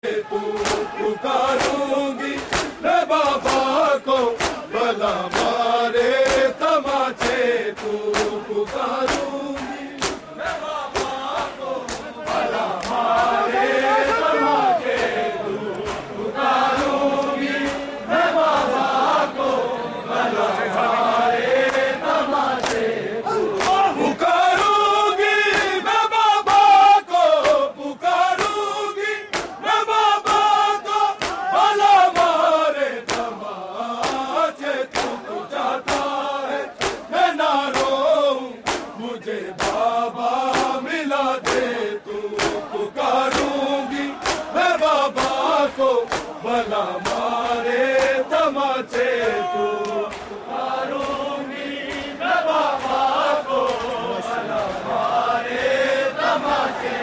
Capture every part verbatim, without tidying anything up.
तू पुकारूंगी मैं बाबा को भला मारे तमाचे तू पुकारूंगी मैं बाबा को भला मारे तमाचे तू पुकारूंगी मैं बाबा को भला मारे तमाचे तू पुकारूंगी मैं बाबा को पुकारूंगी मैं बाबा को भला मारे तमाचे तू जाता है मैं ना रोऊं मुझे बाबा मिला दे तू पुकारूंगी मैं बाबा को भला मारे तमाचे तू पुकारूंगी मैं बाबा को भला मारे तमाचे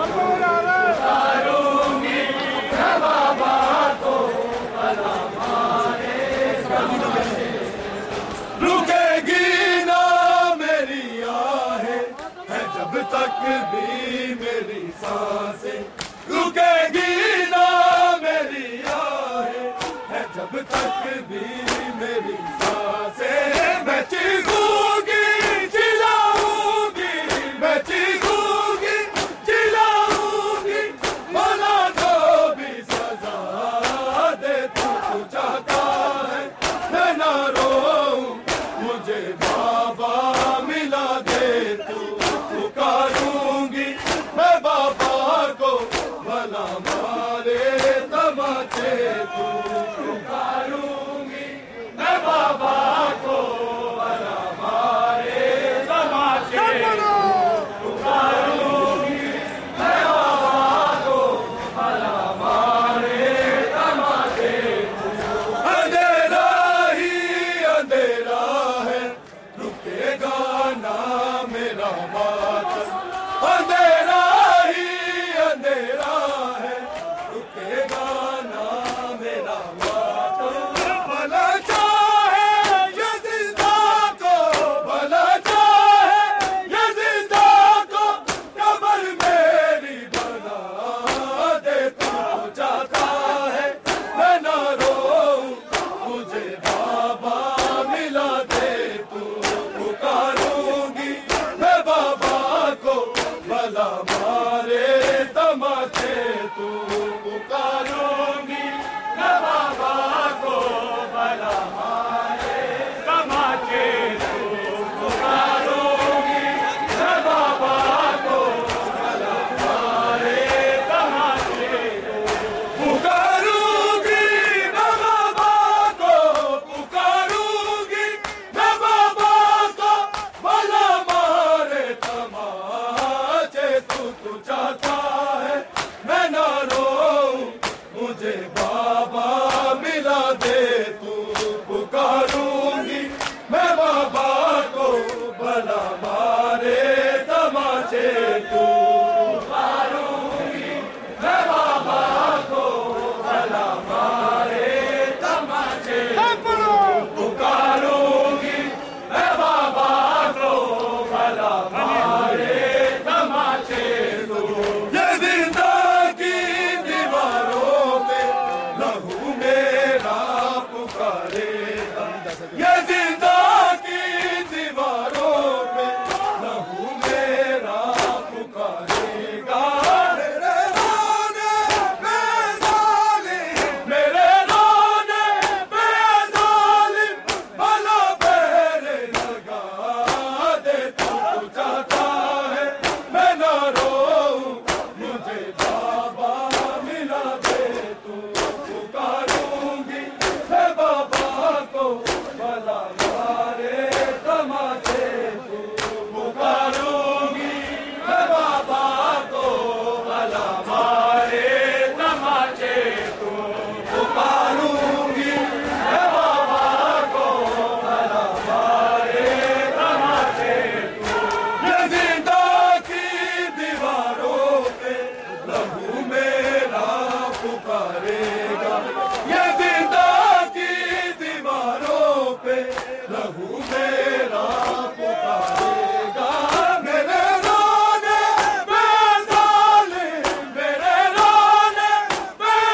पुकारूंगी मैं बाबा को भला मारे तमाचे रुकेगी ना मेरी आहें है जब तक भी मेरी सांसें रुकेगी ना मेरी आहें है जब तक भी मेरी सांसें मैं चीखूंगी चिल्लाऊंगी मैं चीखूंगी चिल्लाऊंगी भला जो भी सजा दे तू चाहता है मैं ना रोऊं मुझे बाबा मिला दे तू पुकारूंगी मैं बाबा को भला मारे तमाचे तू पुकारूंगी मैं बाबा को भला मारे तमाचे पुकारूंगी मैं बाबा को भला मारे तमाचे अंधेरा ही अंधेरा है रुकेगा ना मेरा बात अंधेरा ही अंधेरा है रुकेगा ना मेरा बात भला चाहे ये जिंदा को भला चाहे ये जिंदा को कब्र मेरी बना दे तू चाहता है मैं ना रोऊं मुझे बाबा मिला दे तू पुकारूंगी मैं बाबा को भला मारे तमाचे तू पुकारूंगी मैं बाबा को भला मारे तमाचे तू पुकारूंगी मैं बाबा को भला मारे तमाचे पुकारूंगी मैं बाबा को पुकारूंगी मैं बाबा को भला मारे तमाचे तू तू चाहता है मैं ना रोऊं मुझे बाबा मिला दे तू पुकारूंगी मैं बाबा को भला मारे तमाचे तू पुकारूंगी मैं बाबा को भला मारे तमाचे पुकारूंगी मैं बाबा को भला मारे तमाचे तू ये जिंदा की दीवारों पे लहू मेरा पुकारेगा ये जिंदा की दीवारों पे लहू मेरा पुकारेगा मेरे रोने पे जालिम मेरे रोने पे जालिम भला पैरे लगा दे तू चाहता है मैं ना रोऊं मुझे बाबा मिला दे तू पुकारूंगी मैं बाबा को भला मारे तमाचे तू पुकारूंगी मैं बाबा को भला मारे तमाचे तू पुकारूंगी मैं बाबा को भला मारे तमाचे तू ये जिंदा की दीवारों पे लहू मेरा पुकारेगा ये जिंदा की दीवारों पे लहू मेरा पुकारेगा मेरे रोने पे जालिम मेरे रोने पे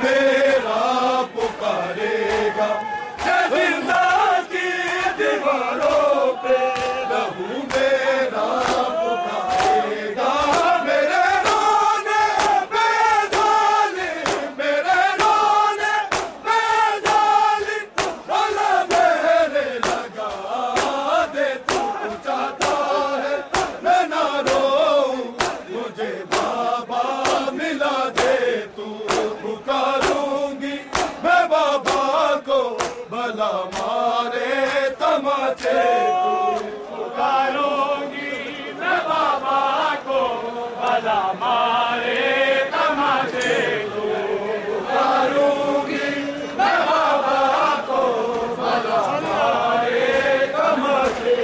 मेरा पुकारेगा, जिंदा की दीवारों पे लहू मेरा पुकारेगा। मेरे रोने पे जालिम, मेरे रोने पे जालिम, भला मेरे लगा दे। तू चाहता है मैं ना रोऊं, मुझे बाबा मिला दे। तू पुकारूंगी मैं बाबा को, भला मारे तमाचे। तू पुकारूंगी मैं बाबा को, भला मारे तमाचे। तू पुकारूंगी मैं बाबा को, भला मारे तमाचे।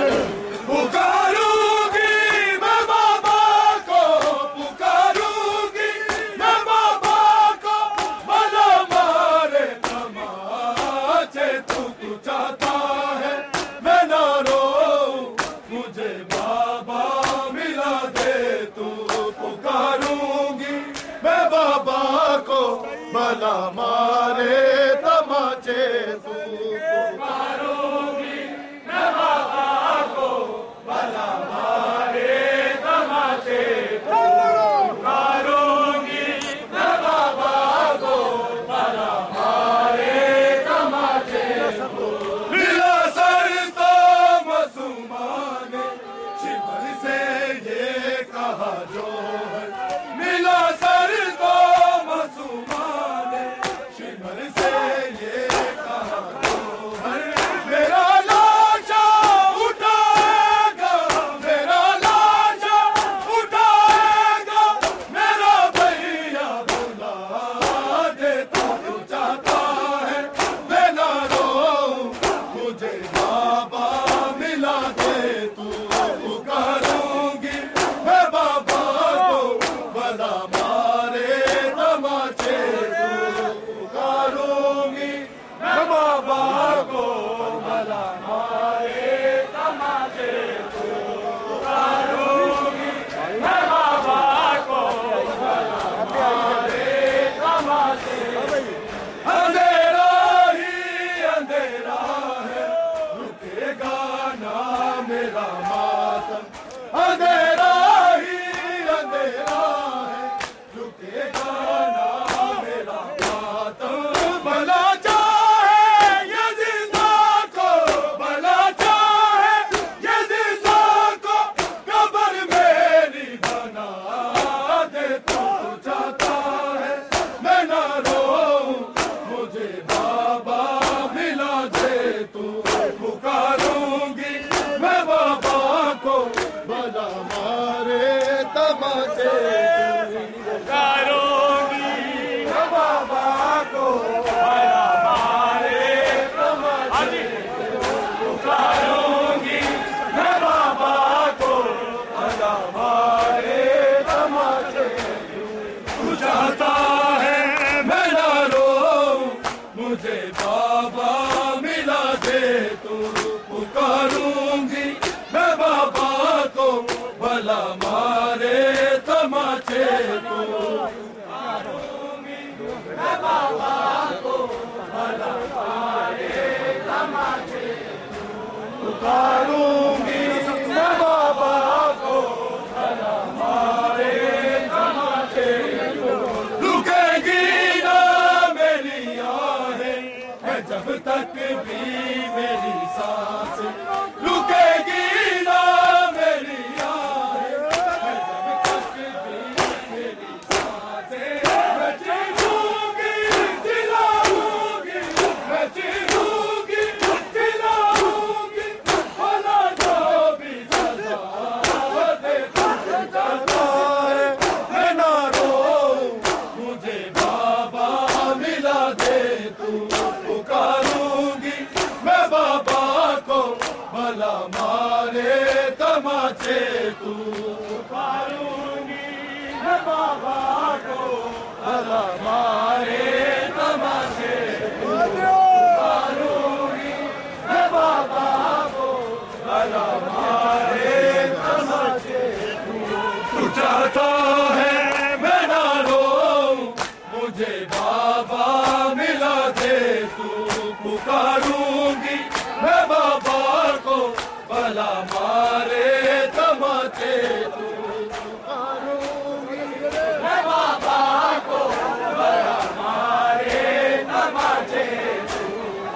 पुकारूंगी मैं बाबा को, पुकारूंगी मैं बाबा को, भला मारे तमाचे। तू चाहता है मैं ना रोऊं, मुझे बाबा मिला दे। तू पुकारूंगी मैं बाबा को, भला मारे तमाचे। तू पुकारूंगी मैं बाबा को, भला मारे तमाचे। तू पुकारूंगी मैं बाबा को, भला मारे तमाचे। मिला सर तो मसूमान शिवर से ये कहा जो है, मिला सर तो मसूमान शिवर से ये कहा जो है। मेरा लाशा उठाएगा, मेरा लाशा उठाएगा, मेरा भैया बुला दे। तू चाहता है मैं ना रोऊं, मुझे बाबा मिला दे। तू पुकारूंगी मैं बाबा को, भला मारे तमाचे। तू पुकारूंगी मैं बाबा को, भला मारे तमाचे। तू पुकारूंगी मैं बाबा को, भला मारे तमाचे। अंधेरा ही अंधेरा है, रुकेगा ना मेरा मातम। अंधेरा ही अंधेरा है, रुकेगा ना मेरा मातम। भला चाहे ये जिंदा को, भला चाहे ये जिंदा को, कब्र मेरी बना दे। तू चाहता है मैं ना रोऊं, मुझे बाबा मिला दे। तू पुकारूंगी मैं बाबा को, भला मारे तमाचे। पुकारूंगी मैं बाबा को, भला मारे तमाचे। पुकारूंगी मैं बाबा को, भला मारे तमाचे। तू चाहता है मैं ना रोऊं, मुझे बाबा मिला दे। तू पुकारूंगी मैं बाबा को, भला मारे तमाचे। तू मैं बाबा को, भला मारे तमाचे। पुकारूंगी मैं बाबा को, भला मारे तमाचे। रुकेगी ना मेरी आहें है जब तक भी मेरी सांस, रुकेगी ना मेरी आहें है जब तक भी मेरी सांसें। मैं चीखूंगी चिल्लाऊंगी, मैं चीखूंगी चिल्लाऊंगी, भला जो भी सजा दे। तू चाहता है मैं ना रोऊं, मुझे बाबा मिला दे। तू पुकारूंगी मैं बाबा को, भला मारे तमाचे। तू पुकारूंगी मैं बाबा को, भला मारे तमाचे। पुकारूंगी मैं बाबा को, भला मारे तमाचे। तू चाहता है मैं ना रोऊं, मुझे बाबा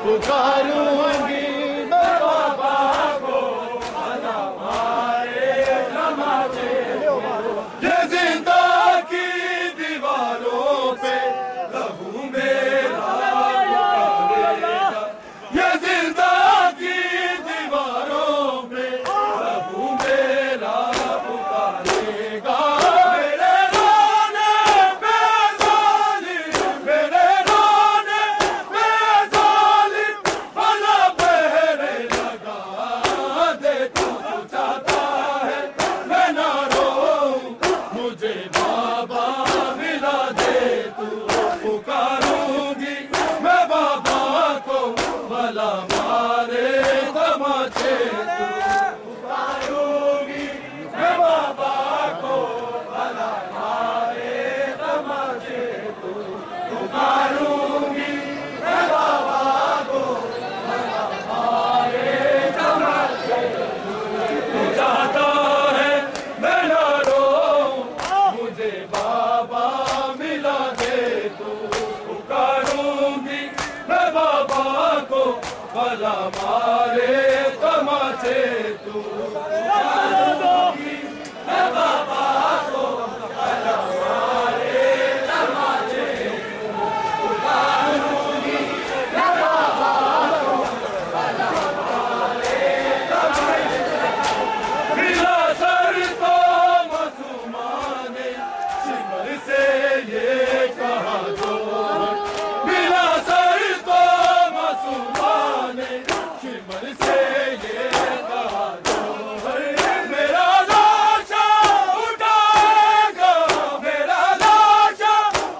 पुकारूंगी मैं बाबा को भला मारे तमाचे। ये जिंदा की दीवारों पे लहू मेरा पुकारेगा, ये जिंदा की दीवारों पे लहू मेरा पुकारेगा। मेरे रोने पे जालिम, मेरे रोने पे जालिम भला पहरे लगा दे। तू चाहता है मैं ना रोऊं, मुझे बाबा मिला दे तू। पुकारूंगी मैं बाबा को भला मारे तमाचे तू। पुकारूंगी मैं बाबा को भला मारे तमाचे तू। पुकारूंगी मैं बाबा को भला मारे तमाचे तू। तू चाहता है मैं ना रोऊं, मुझे बाबा मिला दे तू। पुकारूंगी मैं बाबा को भला मारे तमाचे तू। पुकारूंगी मैं बाबा को भला मारे तमाचे तू। पुकारूंगी मैं बाबा को भला मारे तमाचे तू। मिला सर को मासूमाने शिमर से ये कहा दो, मिला सर को मासूमाने शिमर से ये कहा दो। मेरा लाशा उठाएगा, मेरा लाशा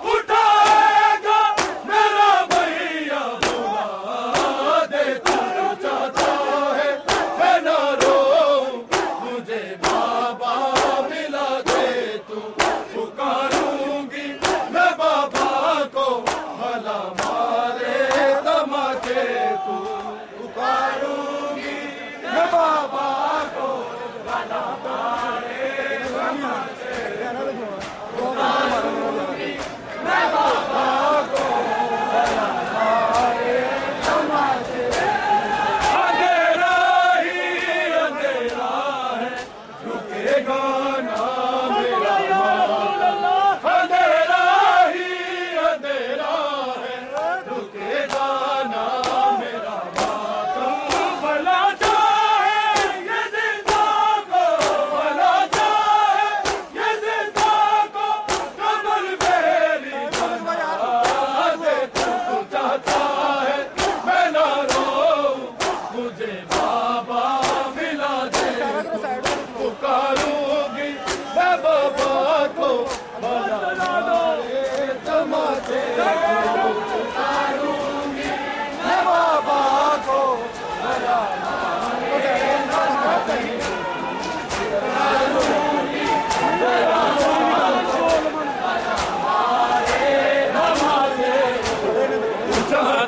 उठाएगा मेरा भैया बुला दे। तू चाहता है मैं ना रोऊं, मुझे बाबा मिला दे तू। पुकारूंगी मैं बाबा को भला मारे तमाचे तू। पुकारूंगी मैं बाबा को भला मारे तमाचे तू। पुकारूंगी मैं बाबा को भला मारे तमाचे तू। अंधेरा ही अंधेरा है, रुकेगा ना मेरा माता। अंधेरा ही अंधेरा है, रुकेगा ना मेरा माता। भला चाहे ये जिंदा को, भला चाहे ये जिंदा को कमर मेरी बना दे। तू चाहता है मैं ना रोऊं, मुझे बाबा मिला दे। पुकारूंगी मैं बाबा को भला मारे तमाचे तू। पुकारूंगी मैं बाबा को भला मारे तमाचे तू। पुकारूंगी मैं बाबा को भला मारे तमाचे तू।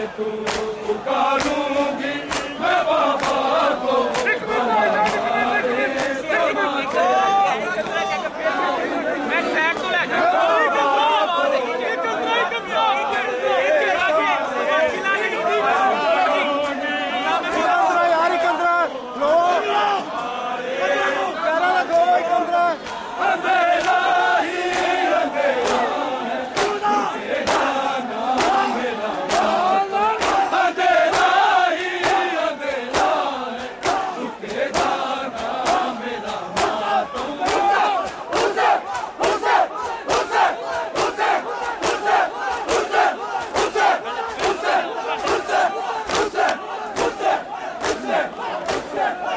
तू पुकारूंगी मैं बाबा को Yeah.